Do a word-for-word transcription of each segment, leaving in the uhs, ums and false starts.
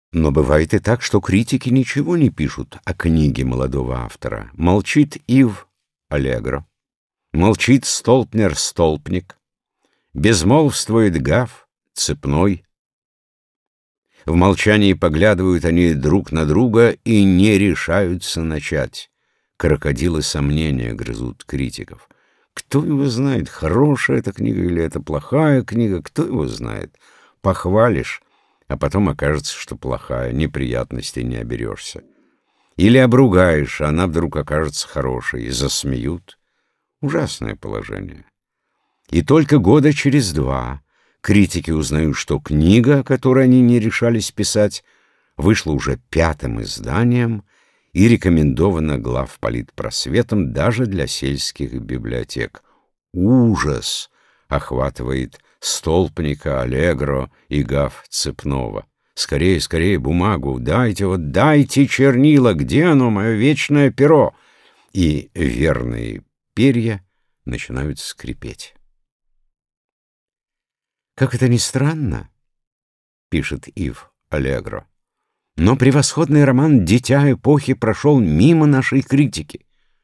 Но бывает и так, что критики ничего не пишут о книге молодого автора. Молчит Ив Аллегро, молчит Столпнер-Столпник, безмолвствует Гаф Цепной. В молчании поглядывают они друг на друга и не решаются начать. Крокодилы сомнения грызут критиков. Кто его знает, хорошая эта книга или это плохая книга, кто его знает. Похвалишь, а потом окажется, что плохая, неприятностей не оберешься. Или обругаешь, а она вдруг окажется хорошей, и засмеют. Ужасное положение. И только года через два критики узнают, что книга, которую они не решались писать, вышла уже пятым изданием и рекомендована главполитпросветом даже для сельских библиотек. Ужас охватывает Столпника, Аллегро и Гаф Цепного. Скорее, скорее бумагу, дайте, вот дайте чернила, где оно, мое вечное перо? И верные перья начинают скрипеть. Как это ни странно, пишет Ив Аллегро, но превосходный роман «Дитя эпохи» прошел мимо нашей критики.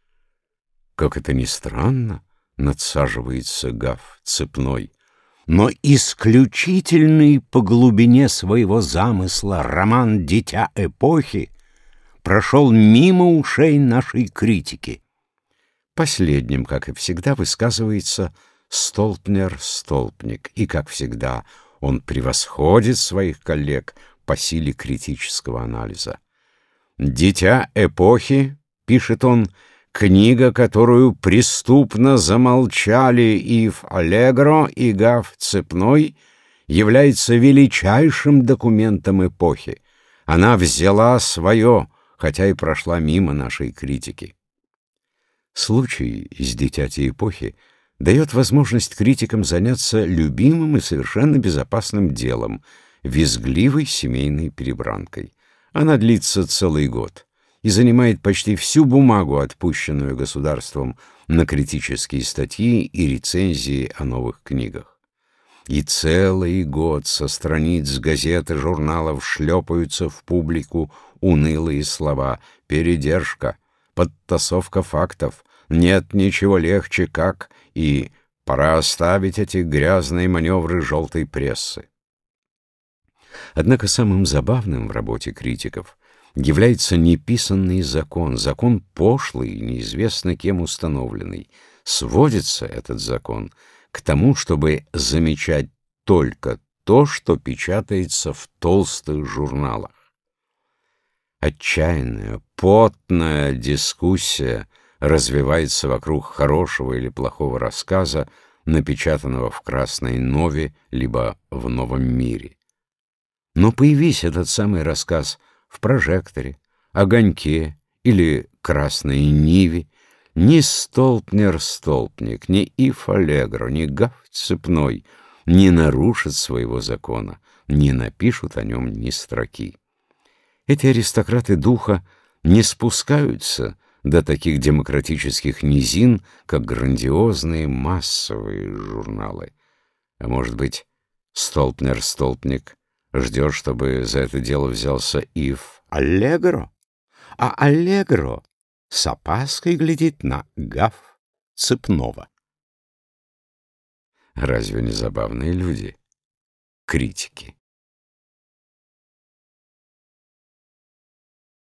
Как это ни странно, надсаживается Гаф Цепной, но исключительный по глубине своего замысла роман «Дитя эпохи» прошел мимо ушей нашей критики. Последним, как и всегда, высказывается Столпнер-Столпник, и, как всегда, он превосходит своих коллег по силе критического анализа. «Дитя эпохи», — пишет он, — книга, которую преступно замолчали Ив Аллегро и Гаф Цепной, является величайшим документом эпохи. Она взяла свое, хотя и прошла мимо нашей критики. Случай с «Дитяти эпохи» дает возможность критикам заняться любимым и совершенно безопасным делом — визгливой семейной перебранкой. Она длится целый год и занимает почти всю бумагу, отпущенную государством на критические статьи и рецензии о новых книгах. И целый год со страниц газет и журналов шлепаются в публику унылые слова: передержка, подтасовка фактов, нет ничего легче как, и пора оставить эти грязные маневры желтой прессы. Однако самым забавным в работе критиков является неписанный закон, закон пошлый и неизвестно кем установленный. Сводится этот закон к тому, чтобы замечать только то, что печатается в толстых журналах. Отчаянная, потная дискуссия развивается вокруг хорошего или плохого рассказа, напечатанного в «Красной Нове» либо в «Новом мире». Но появись этот самый рассказ в «Прожекторе», «Огоньке» или «Красной Ниве», ни Столпнер-Столпник, ни Ив Аллегро, ни Гаф Цепной не нарушат своего закона, не напишут о нем ни строки. Эти аристократы духа не спускаются до таких демократических низин, как грандиозные массовые журналы. А может быть, Столпнер-Столпник ждет, чтобы за это дело взялся Ив Аллегро, а Аллегро с опаской глядит на Гаф Цепного. Разве не забавные люди, критики?